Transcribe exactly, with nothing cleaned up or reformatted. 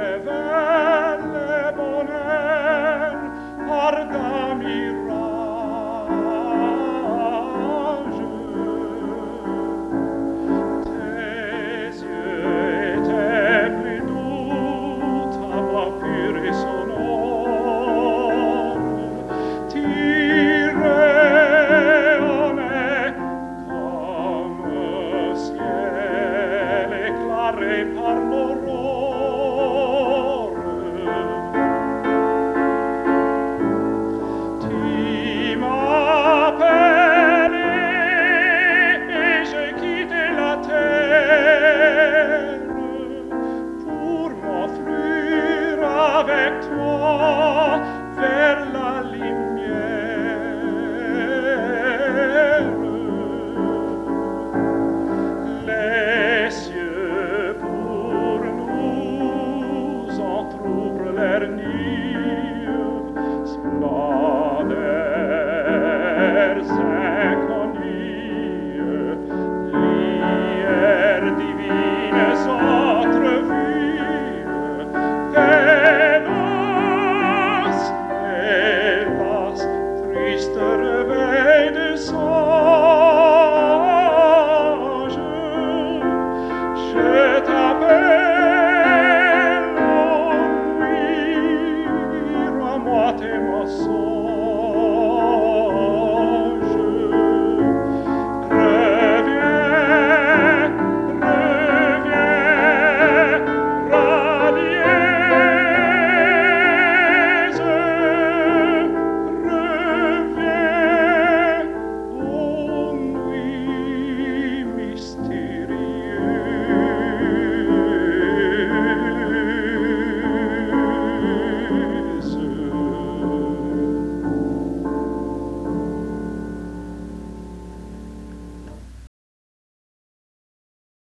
vers les bonheurs ardents mirages. Tes yeux étaient plus doux, ta voix pure et sonore tirait en mai comme ciel éclairé par l'aurore. Tu m'appelais et j'ai quitté la terre pour m'enfuir avec toi vers la lumière. Les cieux pour nous entr'ouvrent leur nuit.